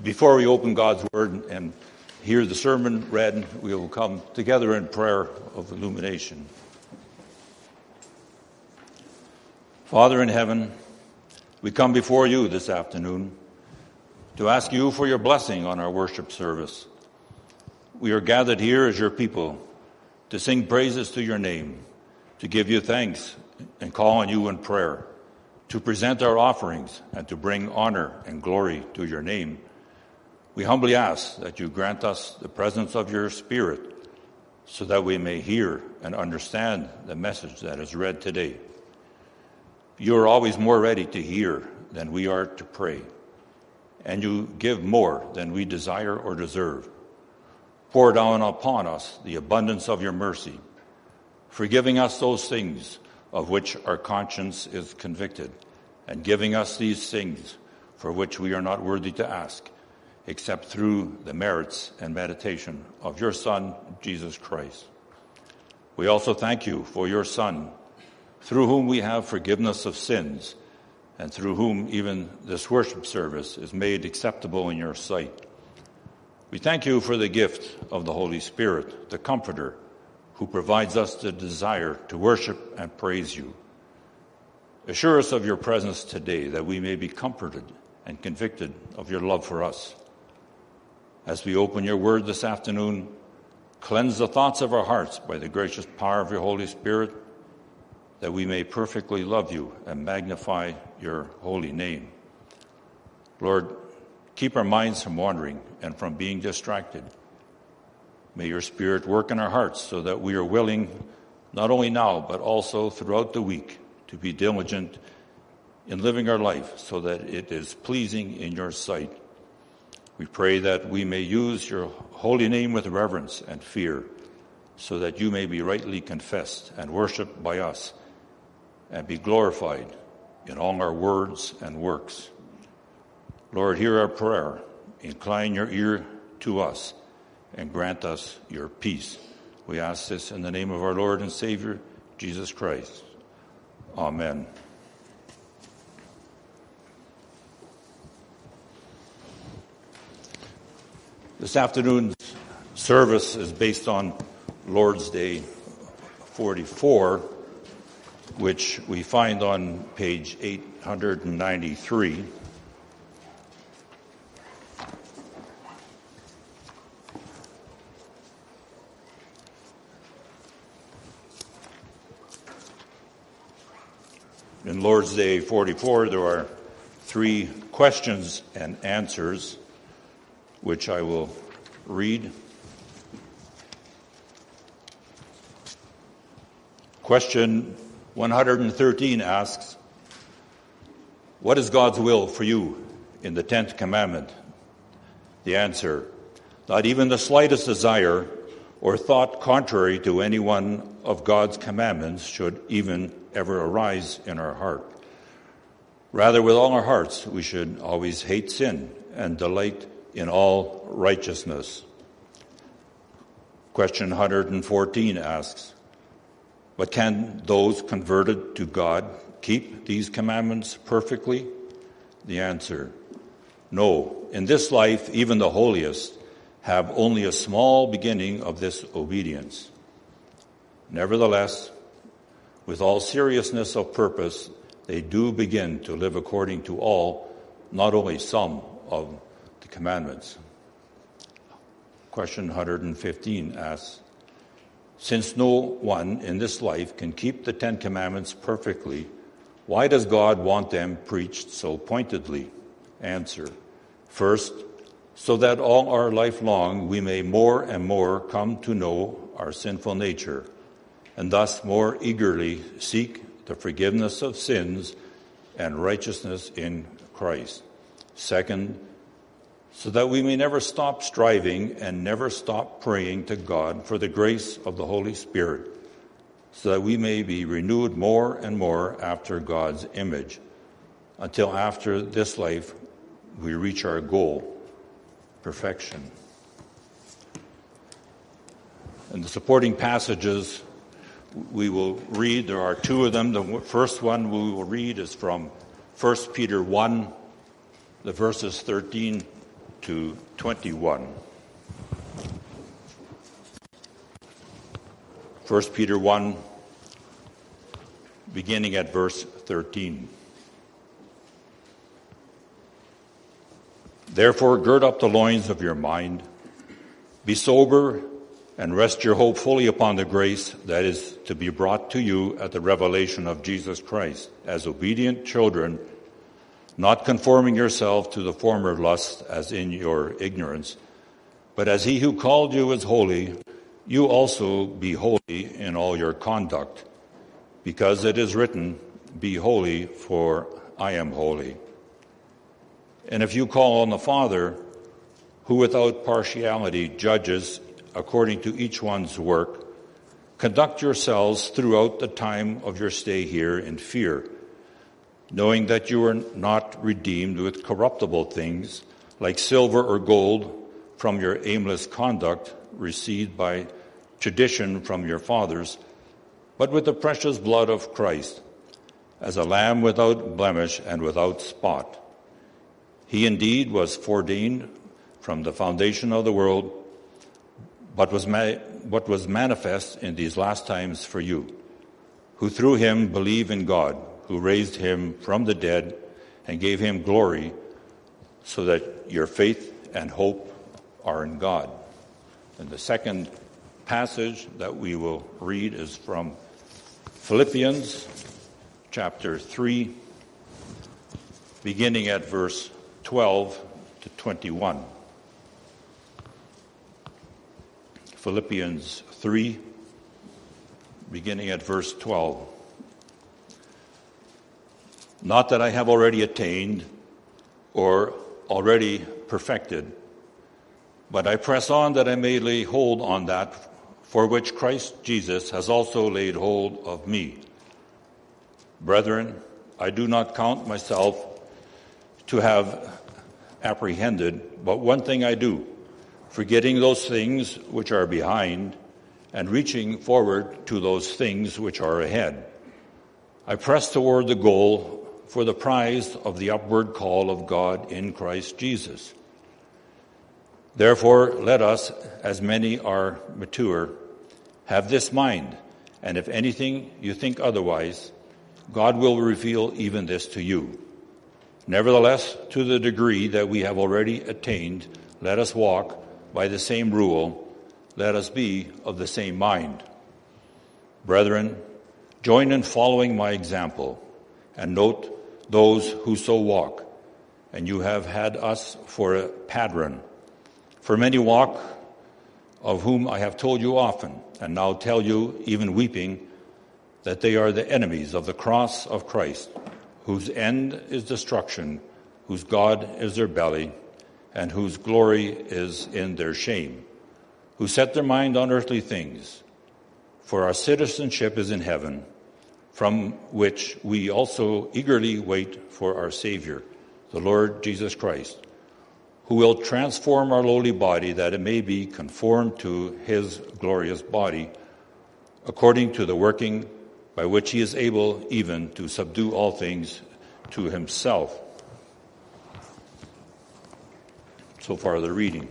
Before we open God's Word and hear the sermon read, we will come together in prayer of illumination. Father in heaven, we come before you this afternoon to ask you for your blessing on our worship service. We are gathered here as your people to sing praises to your name, to give you thanks and call on you in prayer, to present our offerings and to bring honor and glory to your name. We humbly ask that you grant us the presence of your Spirit so that we may hear and understand the message that is read today. You are always more ready to hear than we are to pray, and you give more than we desire or deserve. Pour down upon us the abundance of your mercy, forgiving us those things of which our conscience is convicted, and giving us these things for which we are not worthy to ask, except through the merits and meditation of your Son, Jesus Christ. We also thank you for your Son, through whom we have forgiveness of sins, and through whom even this worship service is made acceptable in your sight. We thank you for the gift of the Holy Spirit, the Comforter, who provides us the desire to worship and praise you. Assure us of your presence today, that we may be comforted and convicted of your love for us. As we open your word this afternoon, cleanse the thoughts of our hearts by the gracious power of your Holy Spirit, that we may perfectly love you and magnify your holy name. Lord, keep our minds from wandering and from being distracted. May your Spirit work in our hearts so that we are willing, not only now, but also throughout the week, to be diligent in living our life so that it is pleasing in your sight. We pray that we may use your holy name with reverence and fear, so that you may be rightly confessed and worshipped by us, and be glorified in all our words and works. Lord, hear our prayer. Incline your ear to us and grant us your peace. We ask this in the name of our Lord and Savior, Jesus Christ. Amen. This afternoon's service is based on Lord's Day 44, which we find on page 893. In Lord's Day 44, there are 3 questions and answers, which I will read. Question 113 asks, what is God's will for you in the 10th commandment? The answer, not even the slightest desire or thought contrary to any one of God's commandments should even ever arise in our heart. Rather, with all our hearts, we should always hate sin and delight in all righteousness. Question 114 asks, but can those converted to God keep these commandments perfectly? The answer, no. In this life, even the holiest have only a small beginning of this obedience. Nevertheless, with all seriousness of purpose, they do begin to live according to all, not only some of the commandments. Question 115 asks, since no one in this life can keep the 10 commandments perfectly, why does God want them preached so pointedly? Answer, first, so that all our life long we may more and more come to know our sinful nature, and thus more eagerly seek the forgiveness of sins and righteousness in Christ. Second, so that we may never stop striving and never stop praying to God for the grace of the Holy Spirit, so that we may be renewed more and more after God's image, until after this life we reach our goal, perfection. And the supporting passages we will read, there are 2 of them. The first one we will read is from 1 Peter 1, the verses 13 to 21. 1 Peter 1, beginning at verse 13. Therefore, gird up the loins of your mind, be sober, and rest your hope fully upon the grace that is to be brought to you at the revelation of Jesus Christ, as obedient children, not conforming yourself to the former lust as in your ignorance, but as he who called you is holy, you also be holy in all your conduct, because it is written, be holy, for I am holy. And if you call on the Father, who without partiality judges according to each one's work, conduct yourselves throughout the time of your stay here in fear, knowing that you are not redeemed with corruptible things like silver or gold from your aimless conduct received by tradition from your fathers, but with the precious blood of Christ, as a lamb without blemish and without spot. He indeed was foreordained from the foundation of the world, but was manifest in these last times for you, who through him believe in God, who raised him from the dead and gave him glory, so that your faith and hope are in God. And the second passage that we will read is from Philippians chapter 3, beginning at verse 12 to 21. Philippians 3, beginning at verse 12. Not that I have already attained or already perfected, but I press on that I may lay hold on that for which Christ Jesus has also laid hold of me. Brethren, I do not count myself to have apprehended, but one thing I do, forgetting those things which are behind and reaching forward to those things which are ahead. I press toward the goal for the prize of the upward call of God in Christ Jesus. Therefore, let us, as many are mature, have this mind, and if anything you think otherwise, God will reveal even this to you. Nevertheless, to the degree that we have already attained, let us walk by the same rule, let us be of the same mind. Brethren, join in following my example, and note those who so walk, and you have had us for a pattern. For many walk, of whom I have told you often, and now tell you, even weeping, that they are the enemies of the cross of Christ, whose end is destruction, whose God is their belly, and whose glory is in their shame, who set their mind on earthly things. For our citizenship is in heaven, from which we also eagerly wait for our Savior, the Lord Jesus Christ, who will transform our lowly body that it may be conformed to his glorious body, according to the working by which he is able even to subdue all things to himself. So far, the reading.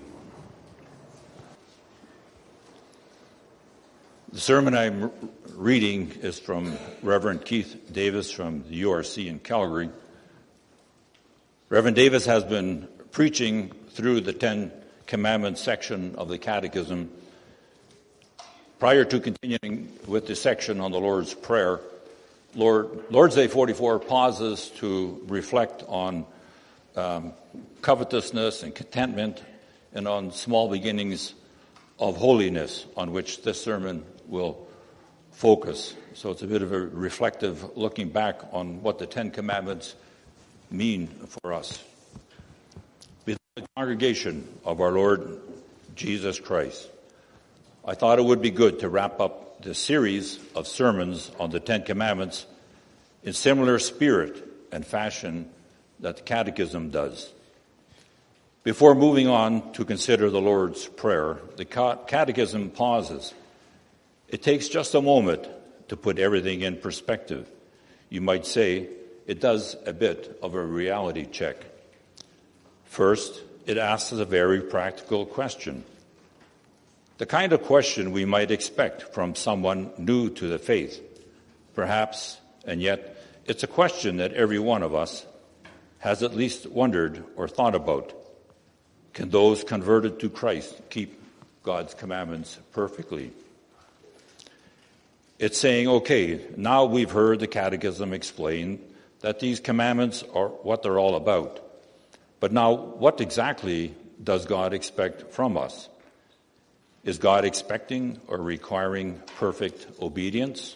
The sermon I'm reading is from Reverend Keith Davis from the URC in Calgary. Reverend Davis has been preaching through the Ten Commandments section of the Catechism. Prior to continuing with the section on the Lord's Prayer, Lord's Day 44 pauses to reflect on covetousness and contentment and on small beginnings of holiness, on which this sermon will focus. So it's a bit of a reflective looking back on what the Ten Commandments mean for us. With the congregation of our Lord Jesus Christ, I thought it would be good to wrap up the series of sermons on the Ten Commandments in similar spirit and fashion that the Catechism does. Before moving on to consider the Lord's Prayer, the Catechism pauses. It takes just a moment to put everything in perspective. You might say it does a bit of a reality check. First, it asks a very practical question. The kind of question we might expect from someone new to the faith, perhaps, and yet it's a question that every one of us has at least wondered or thought about. Can those converted to Christ keep God's commandments perfectly? It's saying, okay, now we've heard the Catechism explain that these commandments are what they're all about. But now, what exactly does God expect from us? Is God expecting or requiring perfect obedience?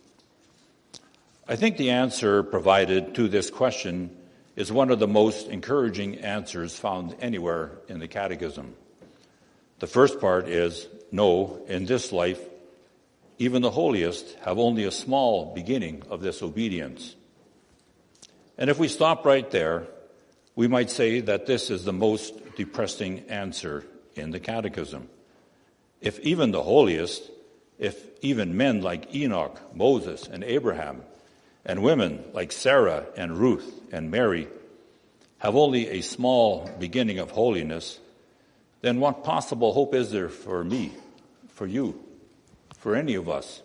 I think the answer provided to this question is one of the most encouraging answers found anywhere in the Catechism. The first part is, no, in this life, even the holiest have only a small beginning of this obedience. And if we stop right there, we might say that this is the most depressing answer in the Catechism. If even the holiest, if even men like Enoch, Moses, and Abraham, and women like Sarah and Ruth and Mary have only a small beginning of holiness, then what possible hope is there for me, for you, for any of us?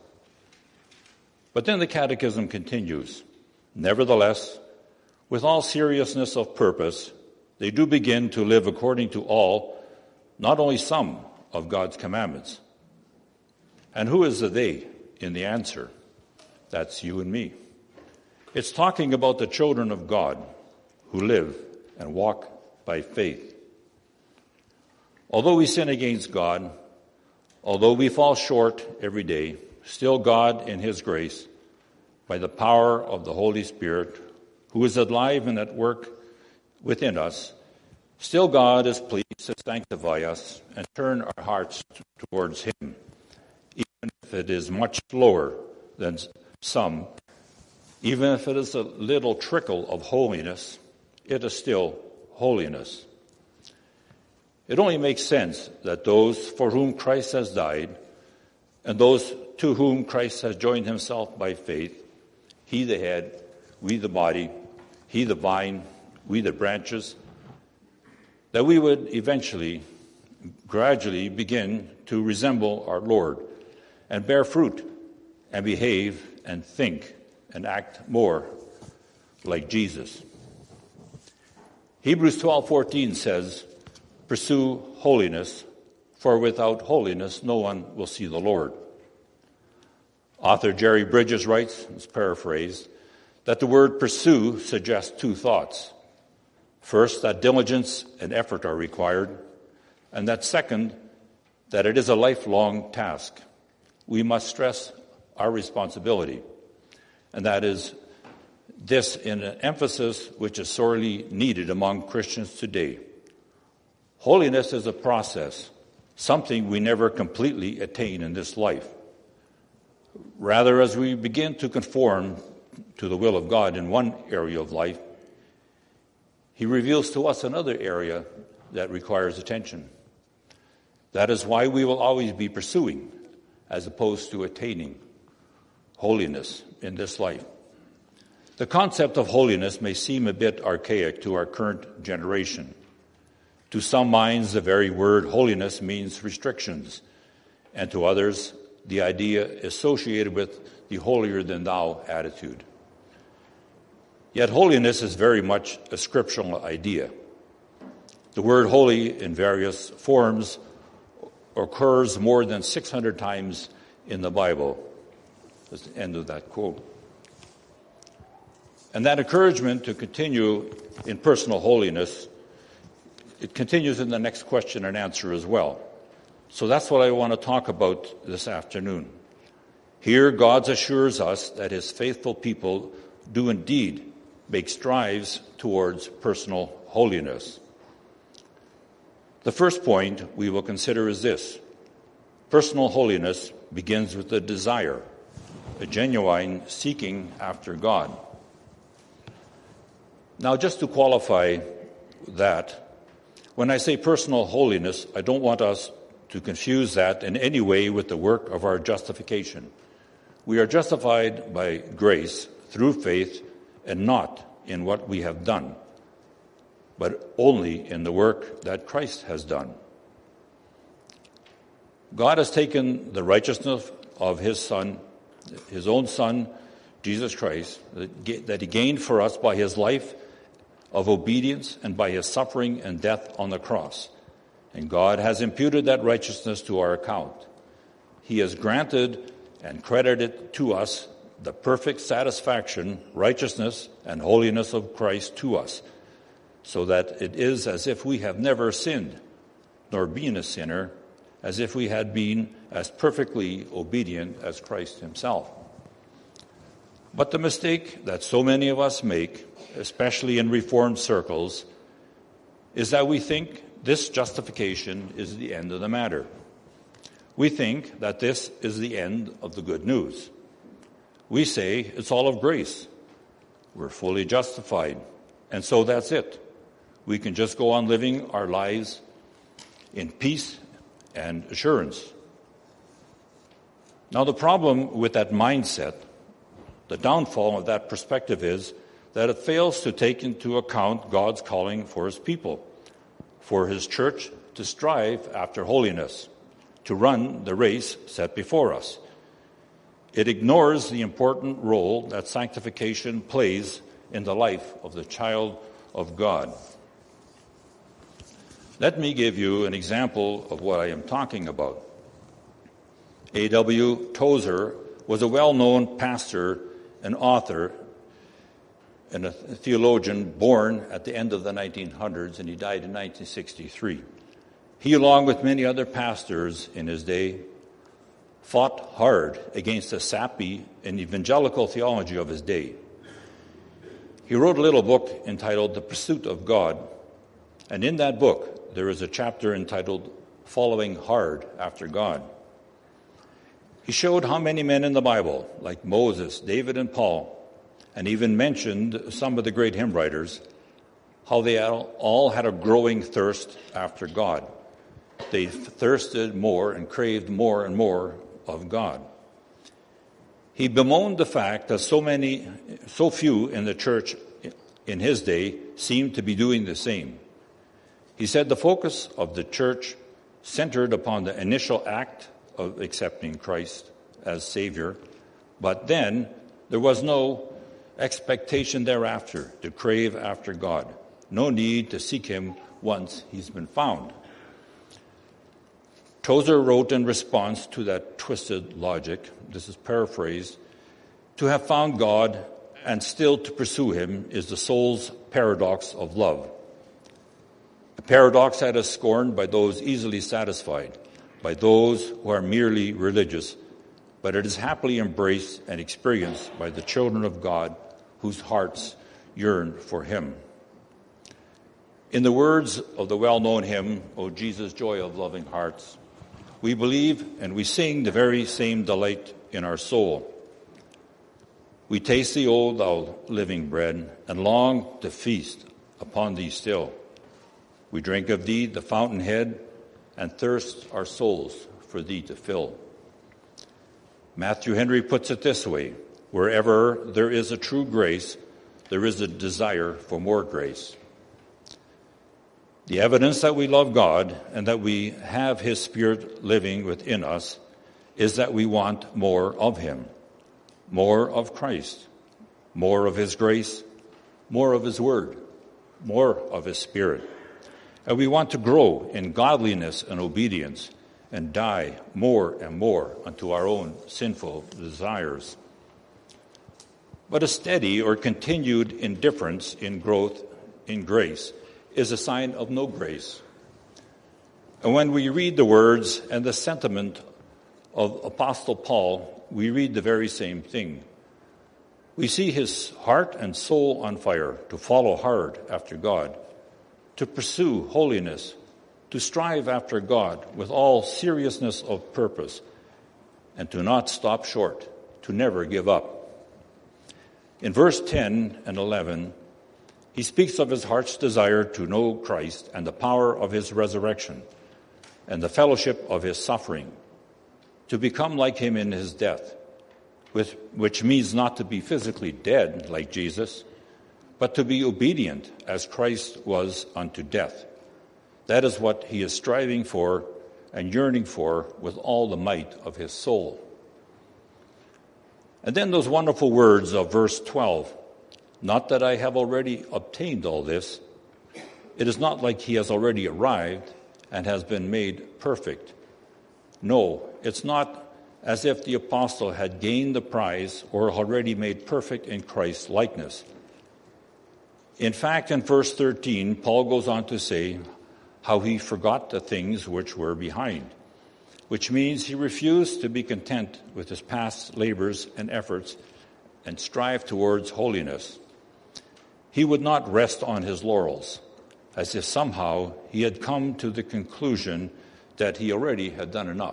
But then the Catechism continues. Nevertheless, with all seriousness of purpose, they do begin to live according to all, not only some, of God's commandments. And who is the they in the answer? That's you and me. It's talking about the children of God who live and walk by faith. Although we sin against God, although we fall short every day, still God in His grace, by the power of the Holy Spirit, who is alive and at work within us, still God is pleased to sanctify us and turn our hearts towards Him, even if it is much lower than some, even if it is a little trickle of holiness, it is still holiness. It only makes sense that those for whom Christ has died and those to whom Christ has joined Himself by faith, He the head, we the body, He the vine, we the branches, that we would eventually, gradually begin to resemble our Lord and bear fruit and behave and think and act more like Jesus. Hebrews 12:14 says, "Pursue holiness, for without holiness no one will see the Lord." Author Jerry Bridges writes, it's paraphrased, that the word pursue suggests two thoughts. First, that diligence and effort are required, and that second, that it is a lifelong task. We must stress our responsibility, and that is this in an emphasis which is sorely needed among Christians today. Holiness is a process, something we never completely attain in this life. Rather, as we begin to conform to the will of God in one area of life, He reveals to us another area that requires attention. That is why we will always be pursuing, as opposed to attaining, holiness in this life. The concept of holiness may seem a bit archaic to our current generation. To some minds, the very word holiness means restrictions, and to others, the idea associated with the holier-than-thou attitude. Yet holiness is very much a scriptural idea. The word holy in various forms occurs more than 600 times in the Bible. That's the end of that quote. And that encouragement to continue in personal holiness, it continues in the next question and answer as well. So that's what I want to talk about this afternoon. Here, God assures us that His faithful people do indeed make strides towards personal holiness. The first point we will consider is this. Personal holiness begins with a desire, a genuine seeking after God. Now, just to qualify that, when I say personal holiness, I don't want us to confuse that in any way with the work of our justification. We are justified by grace through faith and not in what we have done. but only in the work that Christ has done. God has taken the righteousness of his Son, his own Son, Jesus Christ, that he gained for us by his life of obedience and by his suffering and death on the cross. And God has imputed that righteousness to our account. He has granted and credited to us the perfect satisfaction, righteousness, and holiness of Christ to us, so that it is as if we have never sinned, nor been a sinner, as if we had been as perfectly obedient as Christ himself. But the mistake that so many of us make, especially in Reformed circles, is that we think this justification is the end of the matter. We think that this is the end of the good news. We say it's all of grace. We're fully justified, and so that's it. We can just go on living our lives in peace and assurance. Now, the problem with that mindset, the downfall of that perspective, is that it fails to take into account God's calling for his people, for his church to strive after holiness, to run the race set before us. It ignores the important role that sanctification plays in the life of the child of God. Let me give you an example of what I am talking about. A.W. Tozer was a well-known pastor, an author, and a theologian born at the end of the 1900s, and he died in 1963. He, along with many other pastors in his day, fought hard against the sappy and evangelical theology of his day. He wrote a little book entitled The Pursuit of God, and in that book there is a chapter entitled Following Hard After God. He showed how many men in the Bible, like Moses, David, and Paul, and even mentioned some of the great hymn writers, how they all had a growing thirst after God. They thirsted more and craved more and more of God. He bemoaned the fact that so few in the church in his day seemed to be doing the same. He said the focus of the church centered upon the initial act of accepting Christ as Savior, but then there was no expectation thereafter to crave after God. No need to seek him once he's been found. Tozer wrote in response to that twisted logic, this is paraphrased, to have found God and still to pursue him is the soul's paradox of love. A paradox that is scorned by those easily satisfied, by those who are merely religious, but it is happily embraced and experienced by the children of God whose hearts yearn for him. In the words of the well-known hymn, O Jesus, Joy of Loving Hearts, we believe and we sing the very same delight in our soul. We taste thee, O thou living bread, and long to feast upon thee still. We drink of thee, the fountainhead, and thirst our souls for thee to fill. Matthew Henry puts it this way: wherever there is a true grace, there is a desire for more grace. The evidence that we love God and that we have his Spirit living within us is that we want more of him, more of Christ, more of his grace, more of his word, more of his Spirit. And we want to grow in godliness and obedience and die more and more unto our own sinful desires. But a steady or continued indifference in growth in grace is a sign of no grace. And when we read the words and the sentiment of Apostle Paul, we read the very same thing. We see his heart and soul on fire to follow hard after God, to pursue holiness, to strive after God with all seriousness of purpose, and to not stop short, to never give up. In verse 10 and 11, he speaks of his heart's desire to know Christ and the power of his resurrection and the fellowship of his suffering, to become like him in his death, which means not to be physically dead like Jesus, but to be obedient as Christ was unto death. That is what he is striving for and yearning for with all the might of his soul. And then those wonderful words of verse 12, not that I have already obtained all this. It is not like he has already arrived and has been made perfect. No, it's not as if the apostle had gained the prize or already made perfect in Christ's likeness. In fact, in verse 13, Paul goes on to say how he forgot the things which were behind, which means he refused to be content with his past labors and efforts and strive towards holiness. He would not rest on his laurels, as if somehow he had come to the conclusion that he already had done enough.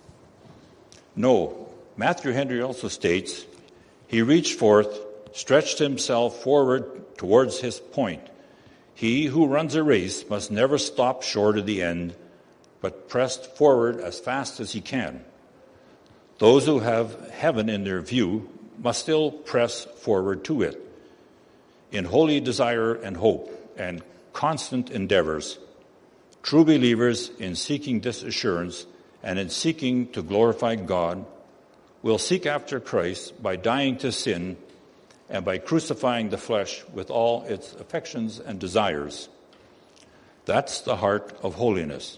No, Matthew Henry also states, he reached forth, stretched himself forward towards his point. He who runs a race must never stop short of the end, but press forward as fast as he can. Those who have heaven in their view must still press forward to it. In holy desire and hope and constant endeavors, true believers in seeking this assurance and in seeking to glorify God will seek after Christ by dying to sin and by crucifying the flesh with all its affections and desires. That's the heart of holiness.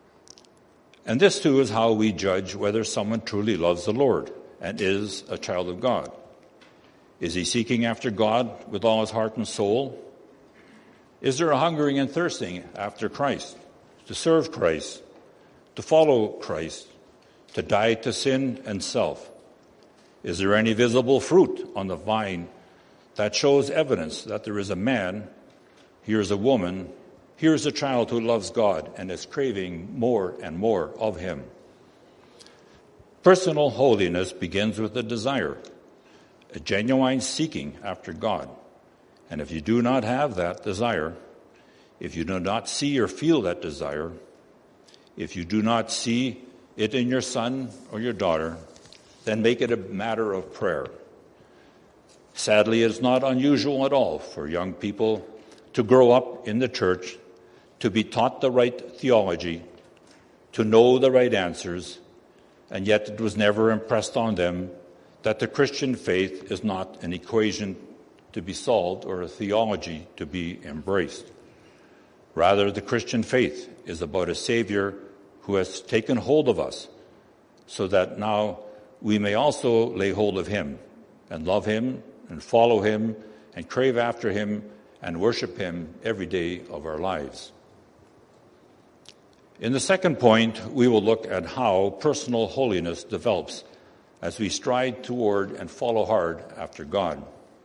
And this too is how we judge whether someone truly loves the Lord and is a child of God. Is he seeking after God with all his heart and soul? Is there a hungering and thirsting after Christ, to serve Christ, to follow Christ, to die to sin and self? Is there any visible fruit on the vine that shows evidence that there is a man, here is a woman, here is a child who loves God and is craving more and more of him? Personal holiness begins with a desire, a genuine seeking after God. And if you do not have that desire, if you do not see or feel that desire, if you do not see it in your son or your daughter, then make it a matter of prayer. Sadly, it is not unusual at all for young people to grow up in the church, to be taught the right theology, to know the right answers, and yet it was never impressed on them that the Christian faith is not an equation to be solved or a theology to be embraced. Rather, the Christian faith is about a Savior who has taken hold of us so that now we may also lay hold of him and love him and follow him and crave after him and worship him every day of our lives. In the second point, we will look at how personal holiness develops as we stride toward and follow hard after God.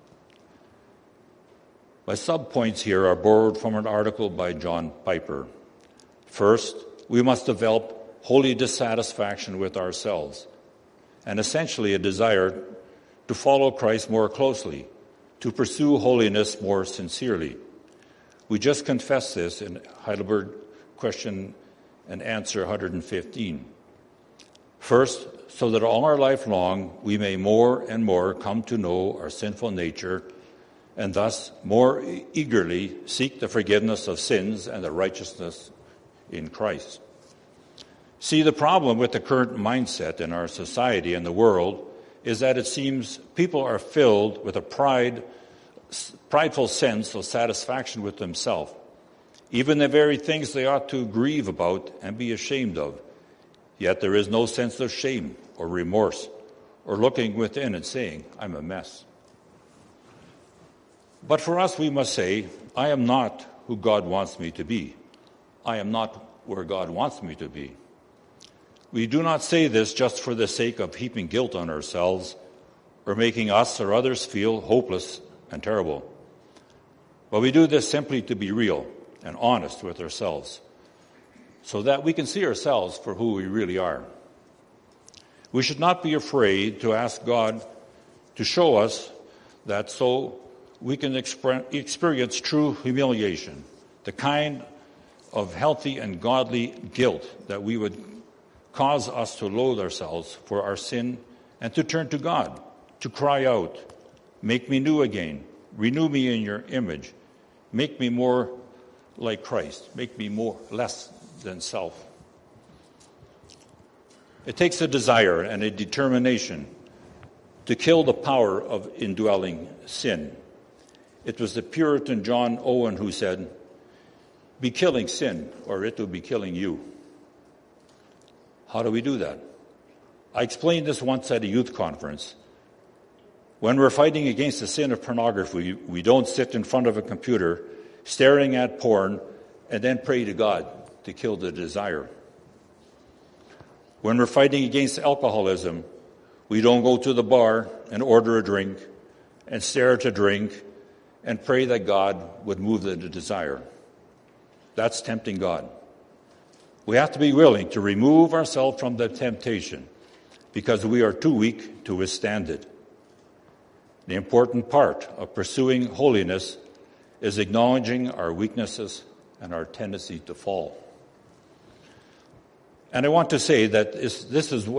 My subpoints here are borrowed from an article by John Piper. First, we must develop holy dissatisfaction with ourselves, and essentially a desire to follow Christ more closely, to pursue holiness more sincerely. We just confessed this in Heidelberg Question and Answer 115. First, so that all our life long we may more and more come to know our sinful nature and thus more eagerly seek the forgiveness of sins and the righteousness in Christ. See, the problem with the current mindset in our society and the world is that it seems people are filled with a prideful sense of satisfaction with themselves, even the very things they ought to grieve about and be ashamed of. Yet there is no sense of shame or remorse or looking within and saying, I'm a mess. But for us, we must say, I am not who God wants me to be. I am not where God wants me to be. We do not say this just for the sake of heaping guilt on ourselves or making us or others feel hopeless and terrible. But we do this simply to be real and honest with ourselves so that we can see ourselves for who we really are. We should not be afraid to ask God to show us that so we can experience true humiliation, the kind of healthy and godly guilt that we would cause us to loathe ourselves for our sin and to turn to God, to cry out, make me new again, Renew me in your image. Make me more like Christ. Make me less than self. It takes a desire and a determination to kill the power of indwelling sin. It was the Puritan John Owen who said, "Be killing sin, or it will be killing you." How do we do that? I explained this once at a youth conference. When we're fighting against the sin of pornography, we don't sit in front of a computer staring at porn and then pray to God to kill the desire. When we're fighting against alcoholism, we don't go to the bar and order a drink and stare at a drink and pray that God would move the desire. That's tempting God. We have to be willing to remove ourselves from the temptation because we are too weak to withstand it. The important part of pursuing holiness is acknowledging our weaknesses and our tendency to fall. And I want to say that this is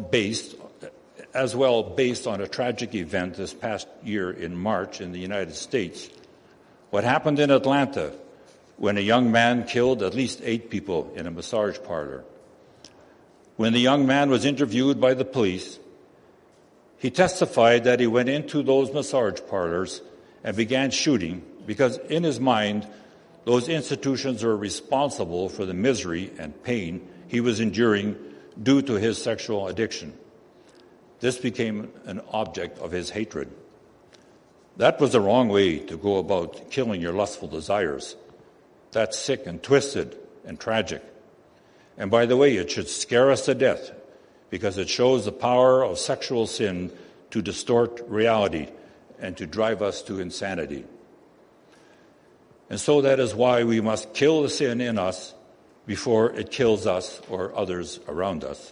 based on a tragic event this past year in March in the United States. What happened in Atlanta when a young man killed at least 8 people in a massage parlor. When the young man was interviewed by the police, he testified that he went into those massage parlors and began shooting because in his mind, those institutions were responsible for the misery and pain he was enduring due to his sexual addiction. This became an object of his hatred. That was the wrong way to go about killing your lustful desires. That's sick and twisted and tragic. And by the way, it should scare us to death because it shows the power of sexual sin to distort reality and to drive us to insanity. And so that is why we must kill the sin in us before it kills us or others around us.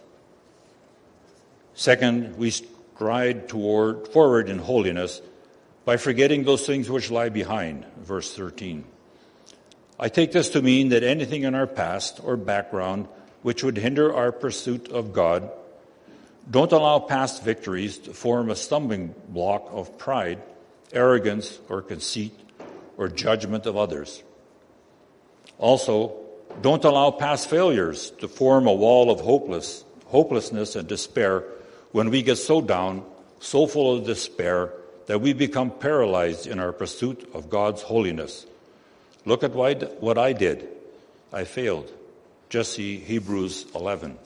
Second, we stride forward in holiness by forgetting those things which lie behind, verse 13. I take this to mean that anything in our past or background which would hinder our pursuit of God, don't allow past victories to form a stumbling block of pride, arrogance, or conceit, or judgment of others. Also, don't allow past failures to form a wall of hopelessness and despair when we get so down, so full of despair, that we become paralyzed in our pursuit of God's holiness. Look at what I did. I failed. Just see Hebrews 11.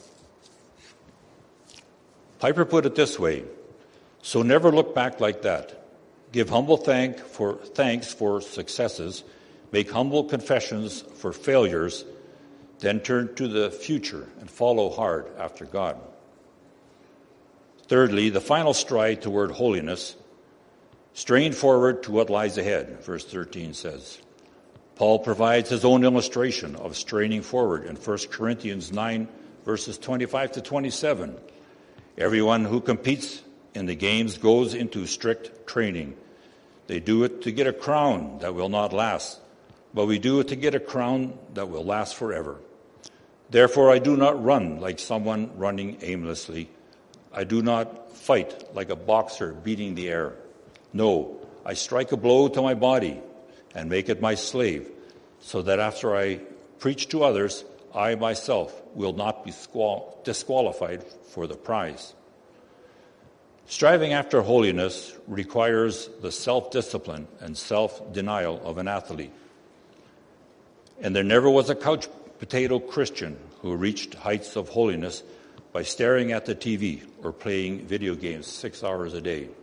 Piper put it this way, so never look back like that. Give humble thanks for successes, make humble confessions for failures, then turn to the future and follow hard after God. Thirdly, the final stride toward holiness, strain forward to what lies ahead, verse 13 says. Paul provides his own illustration of straining forward in 1 Corinthians 9, verses 25 to 27. Everyone who competes in the games goes into strict training. They do it to get a crown that will not last, but we do it to get a crown that will last forever. Therefore, I do not run like someone running aimlessly. I do not fight like a boxer beating the air. No, I strike a blow to my body and make it my slave, so that after I preach to others, I myself will not be disqualified for the prize. Striving after holiness requires the self-discipline and self-denial of an athlete. And there never was a couch potato Christian who reached heights of holiness by staring at the TV or playing video games 6 hours a day.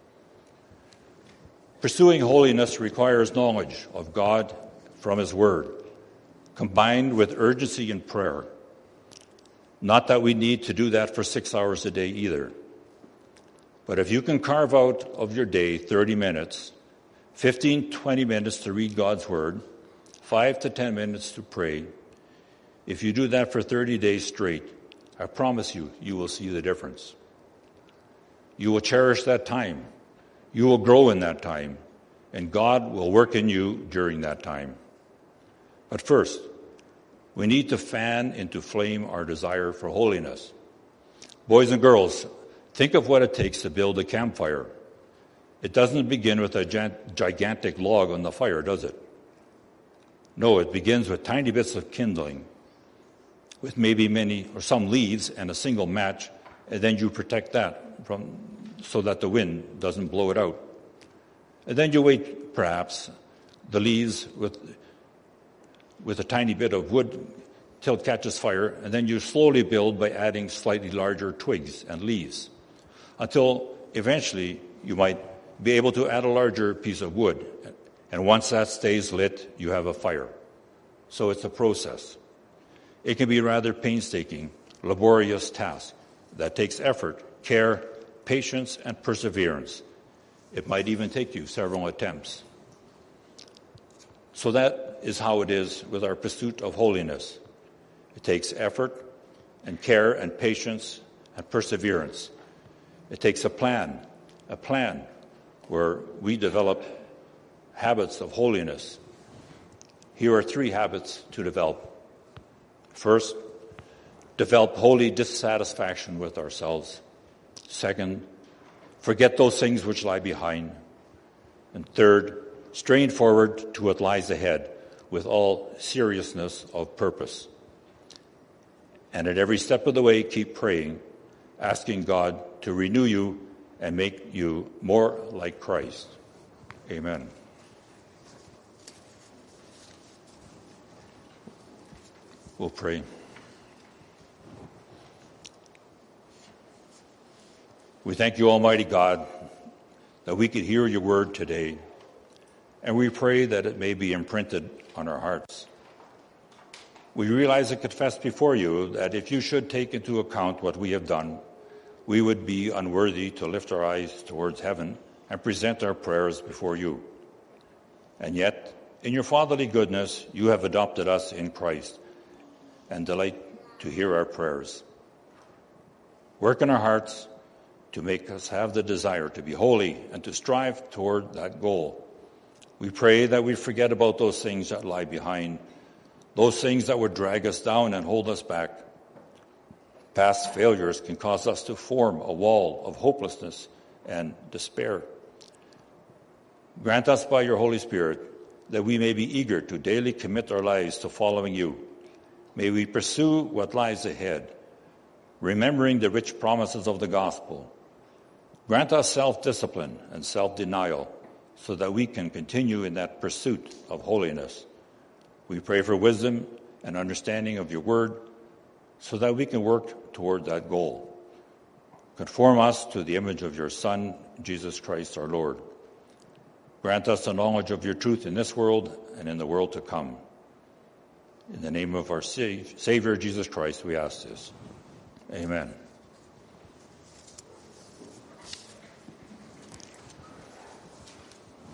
Pursuing holiness requires knowledge of God from His Word, combined with urgency in prayer. Not that we need to do that for 6 hours a day either. But if you can carve out of your day 30 minutes, 15, 20 minutes to read God's Word, 5 to 10 minutes to pray, if you do that for 30 days straight, I promise you, you will see the difference. You will cherish that time. You will grow in that time, and God will work in you during that time. But first, we need to fan into flame our desire for holiness. Boys and girls, think of what it takes to build a campfire. It doesn't begin with a gigantic log on the fire, does it? No, it begins with tiny bits of kindling, with maybe many or some leaves and a single match, and then you protect that so that the wind doesn't blow it out. And then you wait, perhaps, the leaves with a tiny bit of wood till it catches fire, and then you slowly build by adding slightly larger twigs and leaves, until eventually you might be able to add a larger piece of wood. And once that stays lit, you have a fire. So it's a process. It can be a rather painstaking, laborious task that takes effort, care, patience, and perseverance. It might even take you several attempts. So that is how it is with our pursuit of holiness. It takes effort and care and patience and perseverance. It takes a plan where we develop habits of holiness. Here are 3 habits to develop. First, develop holy dissatisfaction with ourselves. Second, forget those things which lie behind. And third, strain forward to what lies ahead with all seriousness of purpose. And at every step of the way, keep praying, asking God to renew you and make you more like Christ. Amen. We'll pray. We thank you, Almighty God, that we could hear your word today, and we pray that it may be imprinted on our hearts. We realize and confess before you that if you should take into account what we have done, we would be unworthy to lift our eyes towards heaven and present our prayers before you. And yet, in your fatherly goodness, you have adopted us in Christ and delight to hear our prayers. Work in our hearts to make us have the desire to be holy and to strive toward that goal. We pray that we forget about those things that lie behind, those things that would drag us down and hold us back. Past failures can cause us to form a wall of hopelessness and despair. Grant us by your Holy Spirit that we may be eager to daily commit our lives to following you. May we pursue what lies ahead, remembering the rich promises of the gospel. Grant us self-discipline and self-denial so that we can continue in that pursuit of holiness. We pray for wisdom and understanding of your word so that we can work toward that goal. Conform us to the image of your Son, Jesus Christ our Lord. Grant us the knowledge of your truth in this world and in the world to come. In the name of our Savior, Jesus Christ, we ask this. Amen.